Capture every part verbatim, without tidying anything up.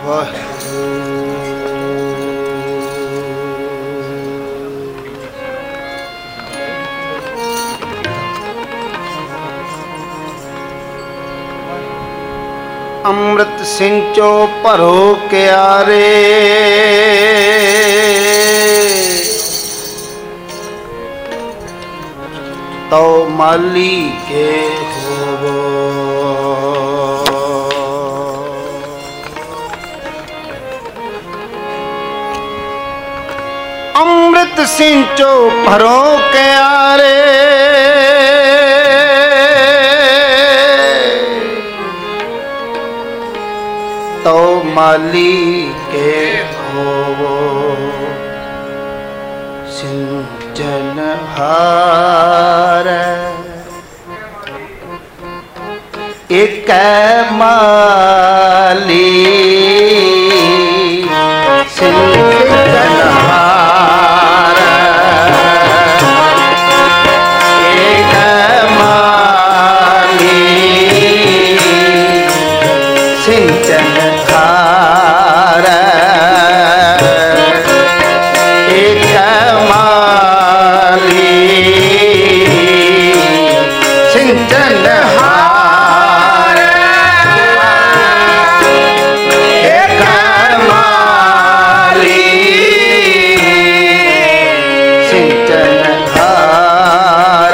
अमृत सिंचो परो क्यारे, तो माली के हो। अमृत सिंचो परो क्यारे, तो माली के हो। सिंचन हार एक माली, सिंचन हार एक माली, सिंचन हार एक माली, सिंचन हार एक माली, सिंचन हार।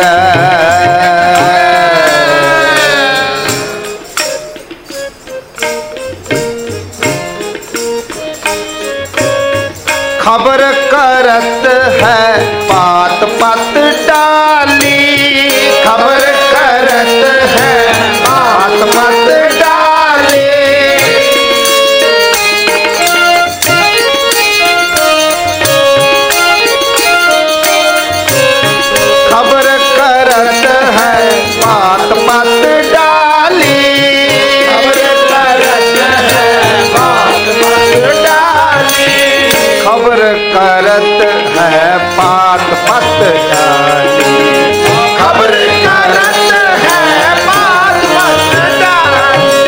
खबर करत है पात पत डाली, खबर करत है पात पत डाली, खबर करत है पात पत डाली, खबर करत है पात पत डाली, खबर करत है पात पत डाली, खबर करत है पात पत डाली,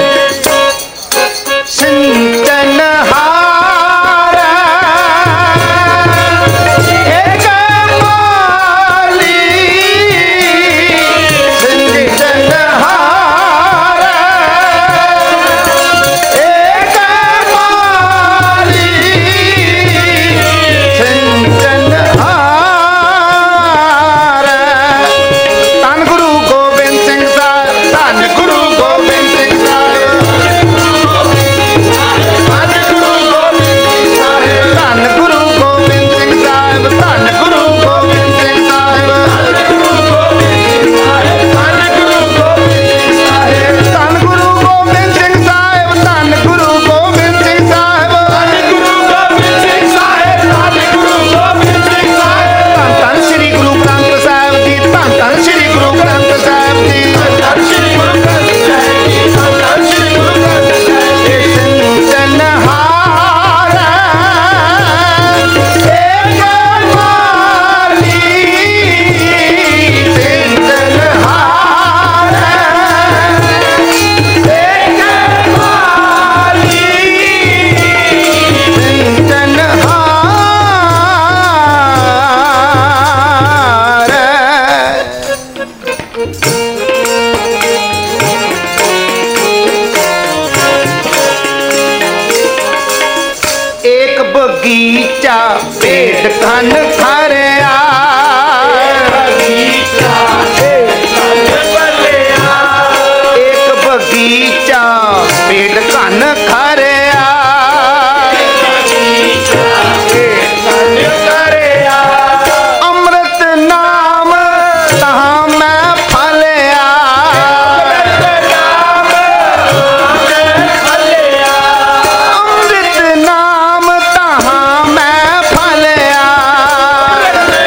सिंचन हार एक माली, सिंचन हार एक माली, सिंचन हार। धन गुरु गोबिंद सिंह साहब, धन गुरु गोबिंद सिंह साहब, धन गुरु गोबिंद सिंह साहब, धन गुरु गोबिंद सिंह साहब, धन गुरु गोबिंद सिंह साहब, धन गुरु गोबिंद सिंह साहब, धन गुरु गोबिंद सिंह साहब, धन गुरु गोबिंद सिंह साहब, धन गुरु गोबिंद सिंह साहब, धन गुरु गोबिंद सिंह साहब, धन श्री गुरु ग्रंथ साहिब जी, धन धन श्री गुरु ग्रंथ साहिब जी, धन श्री गुरु ग्रंथ साहिब जी, धन श्री गुरु ग्रंथ साहिब जी, सिंचन हार एक माली, सिंचन हार एक माली, सिंचन हार। एक बगीचा पेट कन खरिया, बगीचा पेट कन खरिया, एक बगीचा पेट कन खरिया, बगीचा पेट कन खरिया, अमृत नाम तहाँ मैं फलिया, अमृत नाम तहाँ मैं फलिया, अमृत नाम तहाँ मैं फलिया,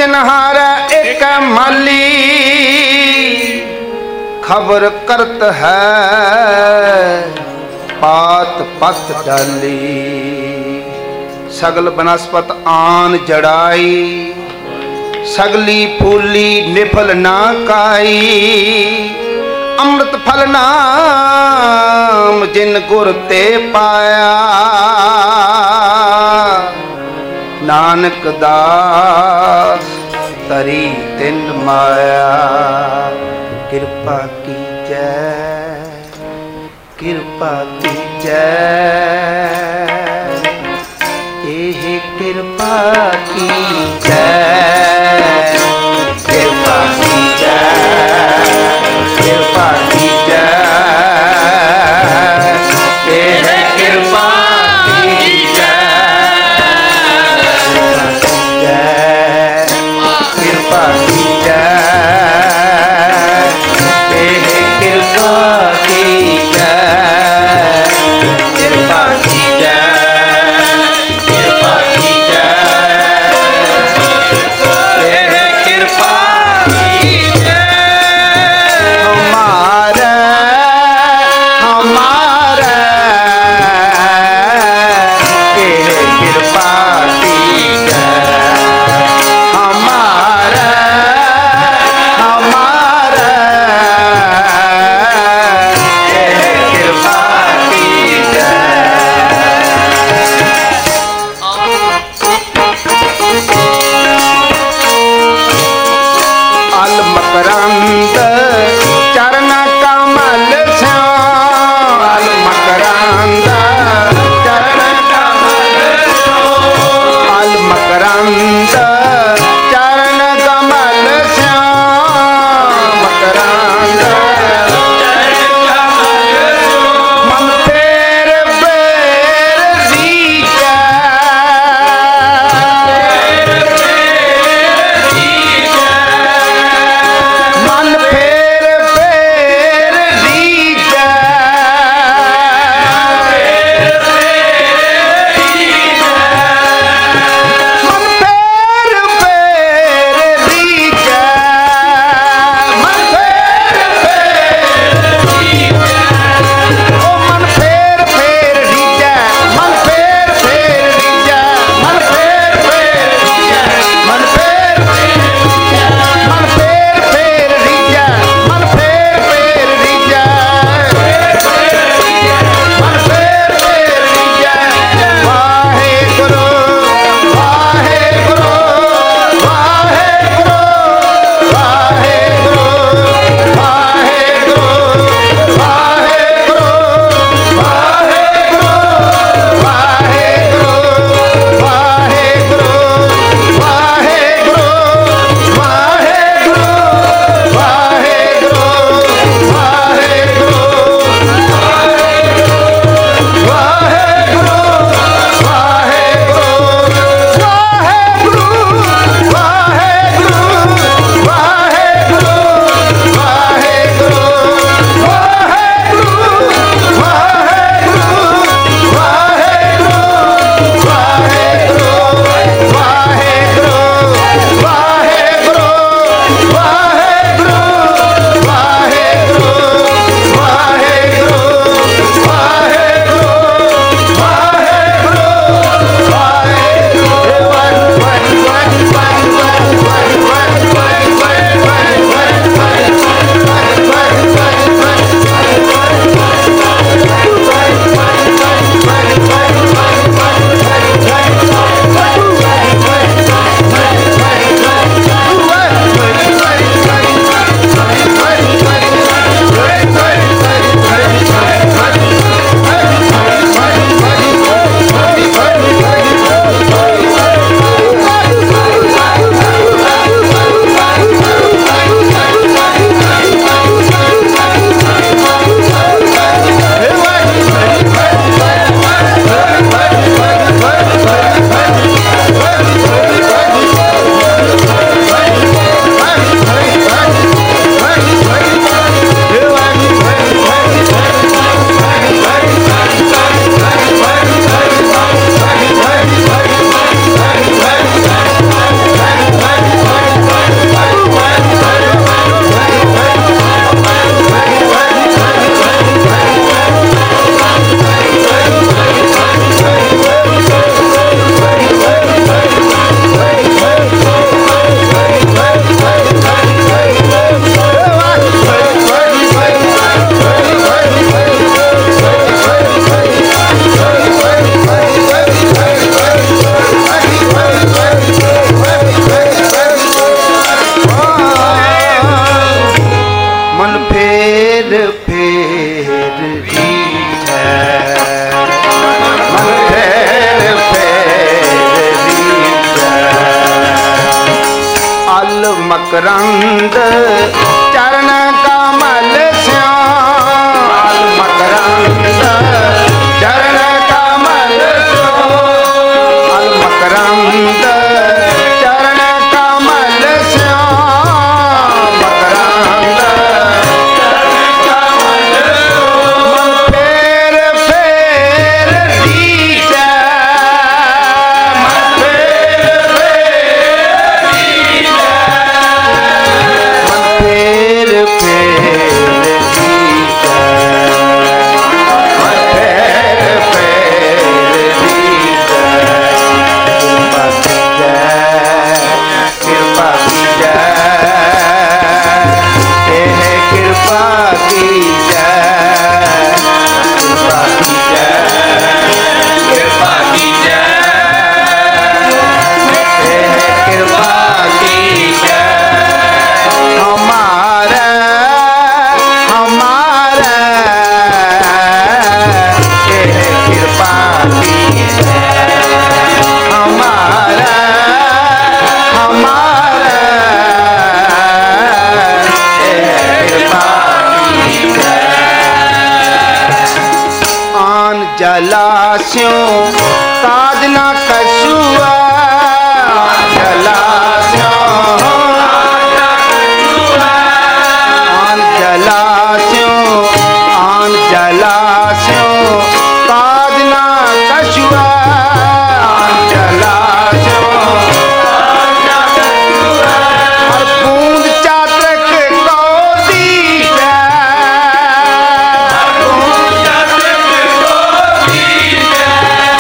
तिनहारा एक माली, खबर करत है पात पत डाली। सगल बनस्पत आन जड़ाई, सगली फूली निफल ना काई। अमृत फल नाम जिन गुर ते पाया, नानक दास तरी तिन माया। कृपा की जय, कृपा की जय, एह कृपा की जय, कृपा की जय, कृपा की जय, एह कृपा की जय, कृपा की जय, एह कृपा की जय, कृपा की जय, कृपा की जय, एह मकरंद चरण कमल श्याम मकरंद चरण कमल श्याम मकरंद चरण कमल श्याम मकरंद चरण कमल श्याम फेर फेर दीजा मन फेर फेर दीजा मन फेर फेर दीजा मन फेर फेर दीजा कृपा कीजै कृपा कीजै कृपा कीजै कृपा कीजै कृपा कीजै हमारा हमारा कृपा कीजै हमारा हमारा कृपा कीजै आन जलाशयों काज न कछुआ आन जलाशयों आन जलाशयों आन जलाशयों काज न कछुआ आन जलाशयों हर बूंद चातक को दीजा हर बूंद चातक को दीजा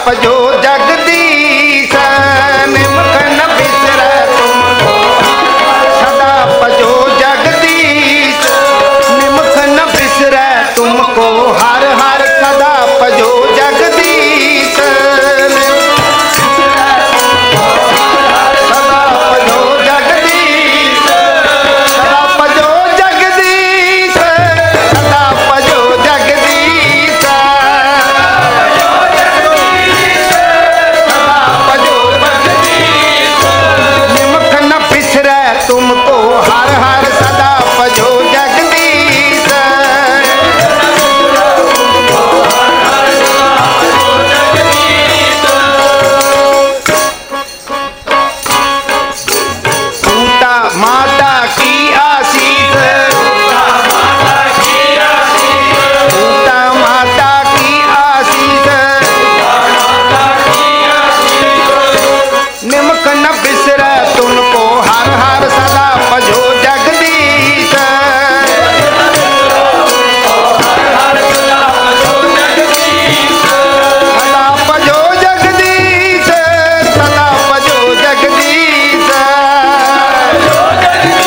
भजो जगदीश निमख न बिसरै तुमको सदा भजो जगदीश निमख न बिसरै तुमको हर हर सदा भजो जगदीश सदा भजो जगदीश सदा भजो जगदीश सदा भजो जगदीश सदा भजो जगदीश निमख न बिसरै तुमको हर हर सदा भजो जगदीश पूता माता की आशीष पूता माता की आशीष निमख न बिसरै तुमको हर हर सदा भजो जगदीश सदा भजो जगदीश सदा भजो जगदीश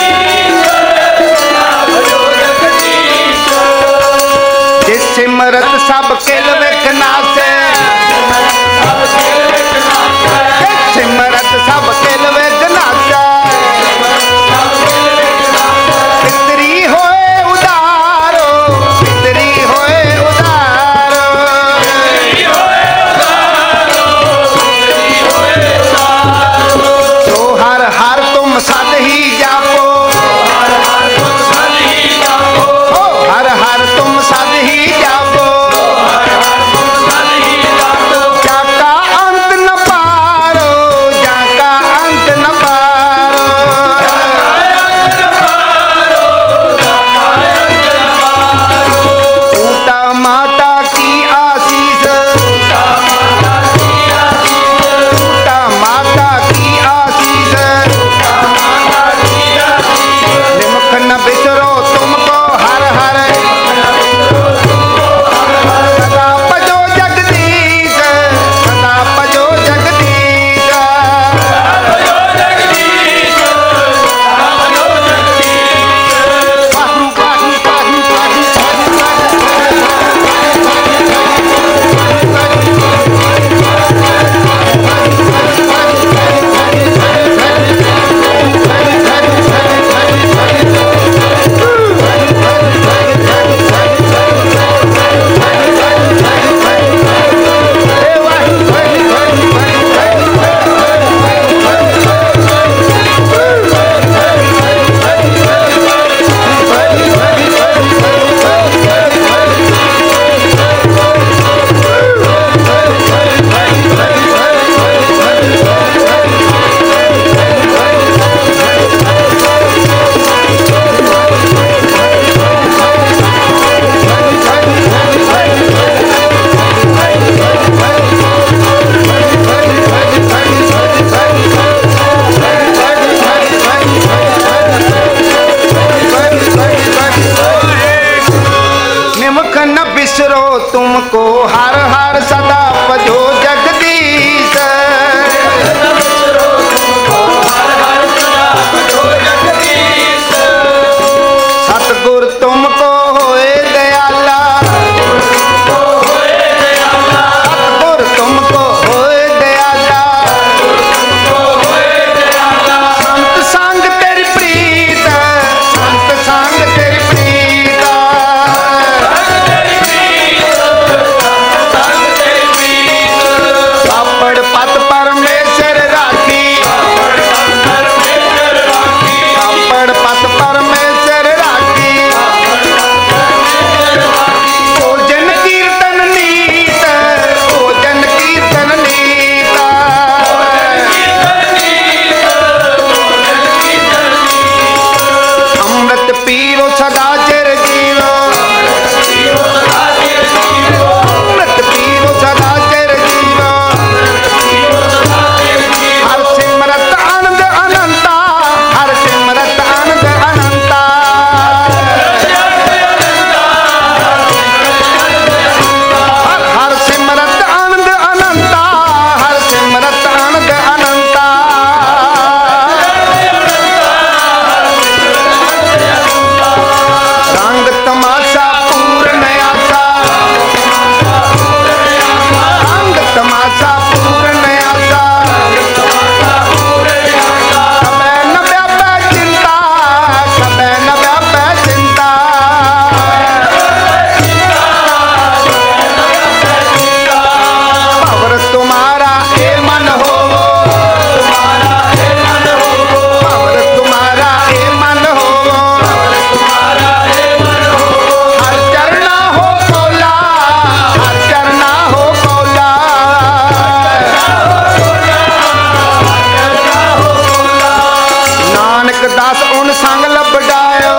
दास उन संग लपटायो,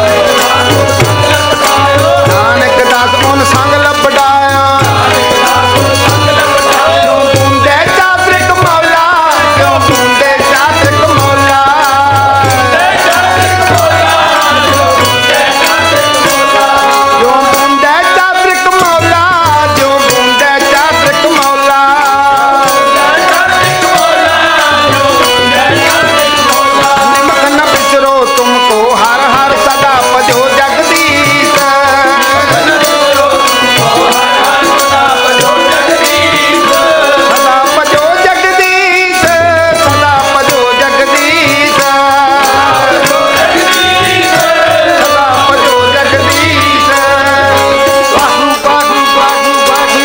नानक दास उन संग लपटायो। क्यों बूंदे चातरिक मौला, क्यों बूंदे चातरिक मौला, क्यों बूंदे चातरिक मौला, क्यों बूंदे चातरिक मौला। निमक न बिसरो तुमको हर हर सदा भजो जगदीश, सदा भजो जगदीश, सदा भजो जगदीश, सदा भजो जगदीश। वाहु वाहु वाहु वाहु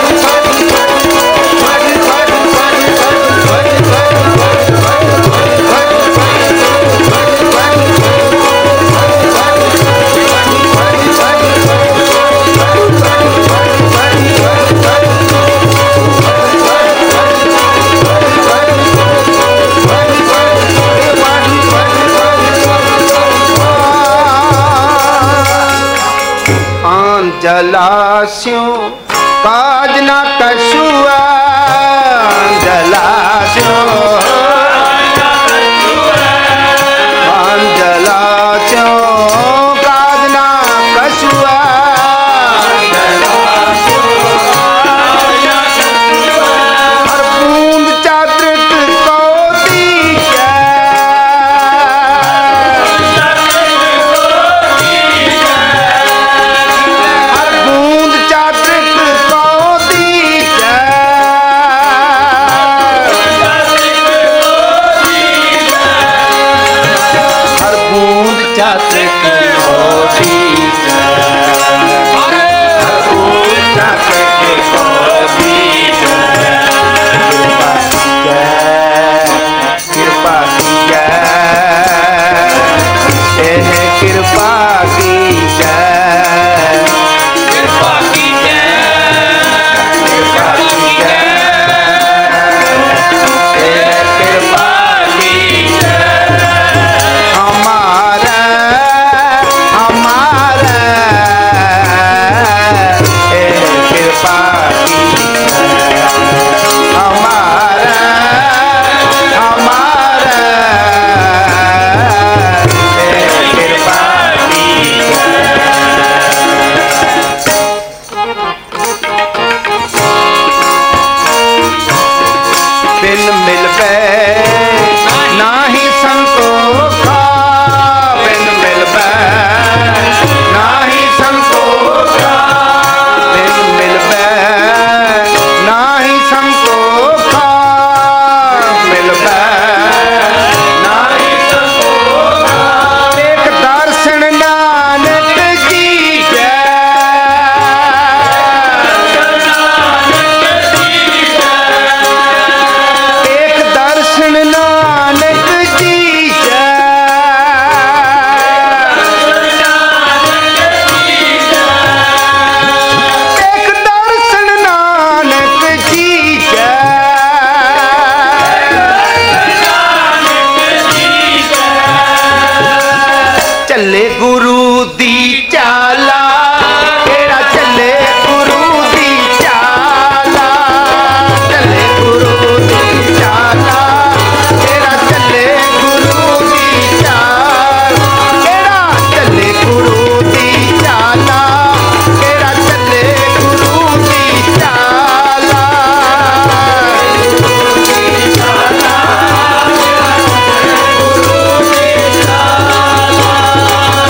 जलास्यों काज ना कछुआ, जलास्यों जलास्यों काज ना कछुआ, हर बूंद चातरिक को दीजे, हर बूंद चातरिक को दीजे, हर बूंद चातरिक को दीजे, हर बूंद चातरिक को दीजे। कृपा कीजिए, कृपा कीजिए, कृपा कीजिए, कृपा कीजिए, कृपा कीजिए। हमारा हमारा कृपा कीजिए, हमारा हमारा कृपा कीजिए। बिन मिलबे नाही संतोखा, बिन मिलबे नाही संतोखा, बिन मिलबे नाही संतोखा, मिलबे नाही संतोखा। एक दर्शन नानक जी के, एक दर्शन नानक जी के, एक दर्शन नानक जी के, चले गुरु दी चाला, केड़ा चले गुरु दी चाला, चले गुरु दी चाला, केड़ा चले गुरु दी चाला, केड़ा चले गुरु दी चाला, केड़ा चले गुरु दी चाला। गुरु दी चाला,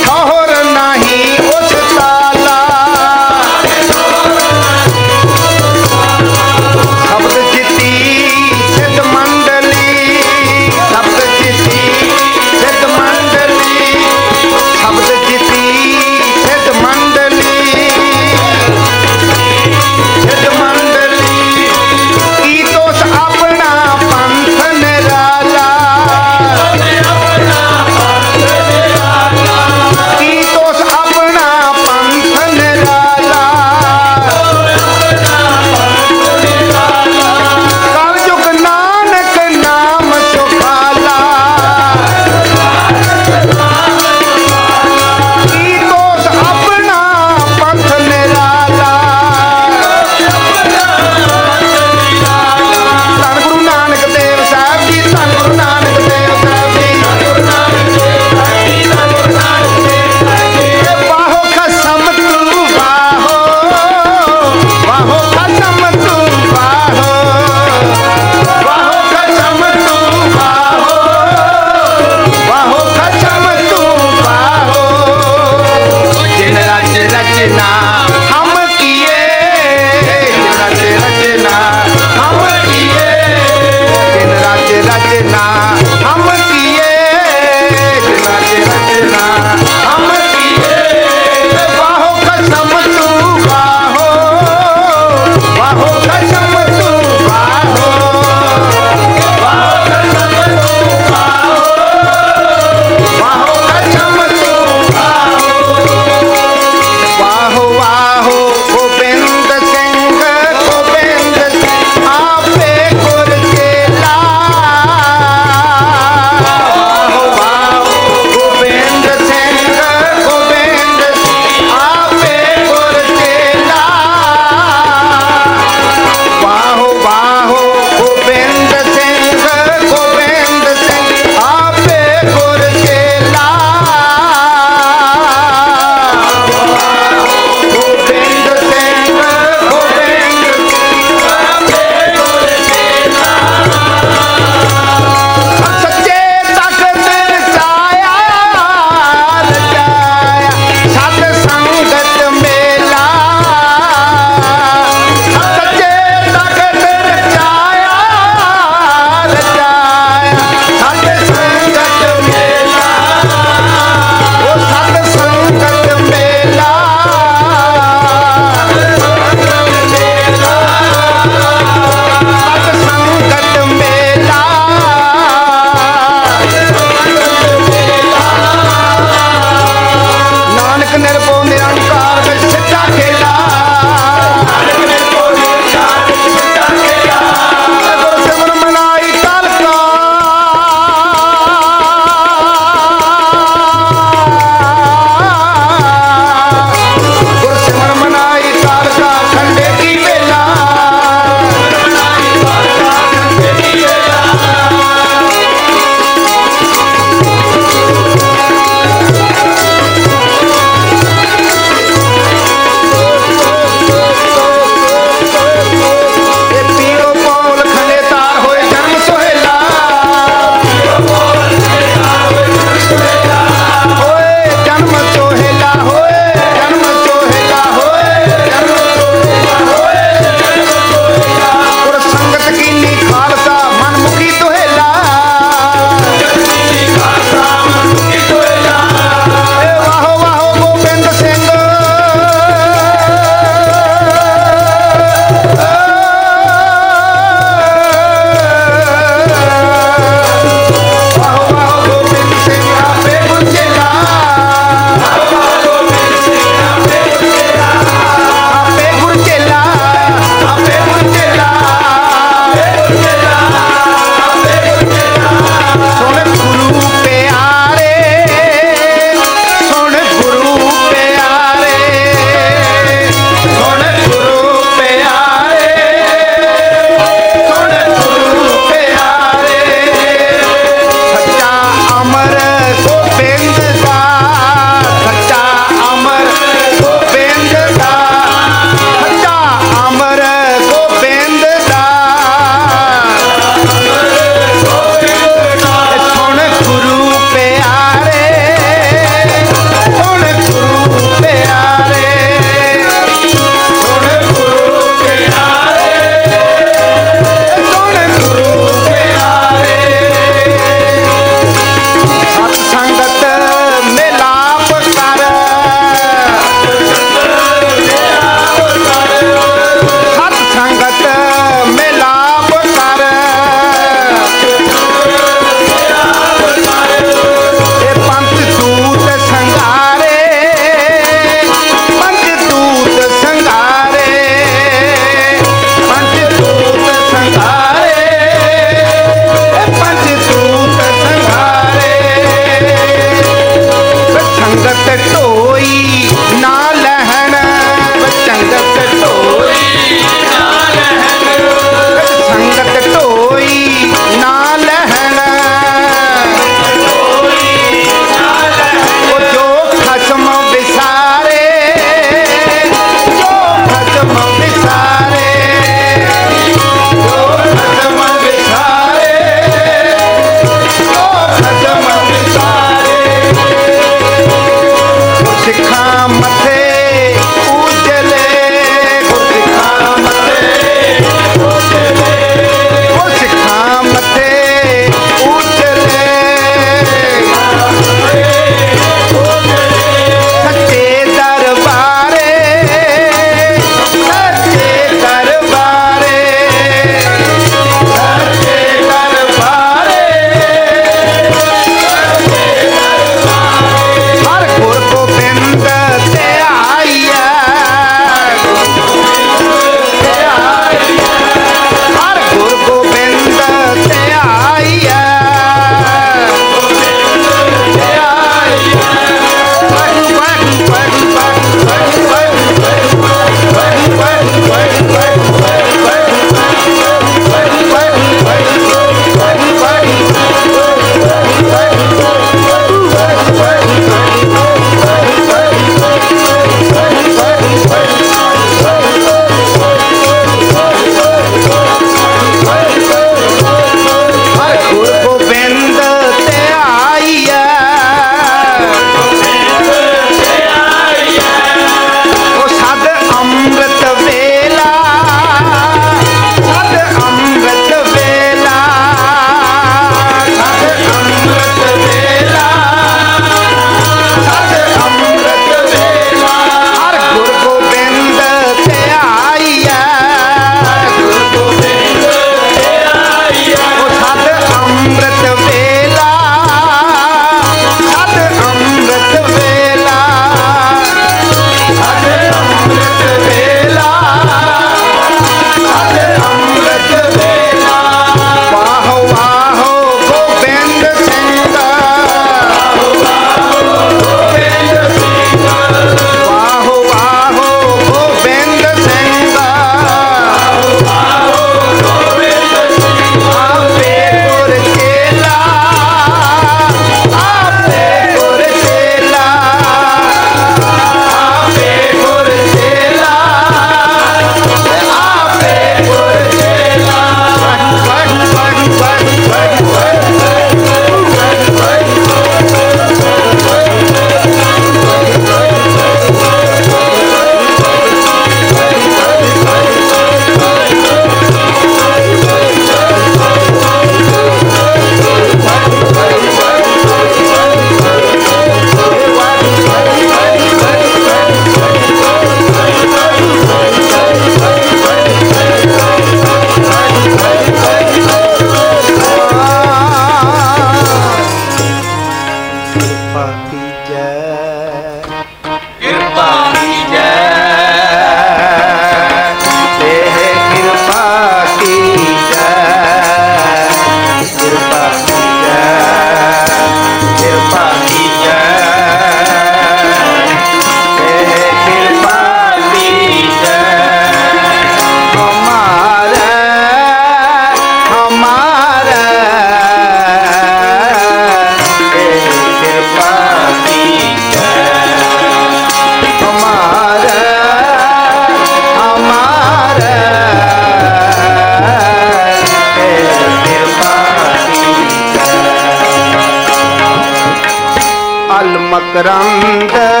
मकरंद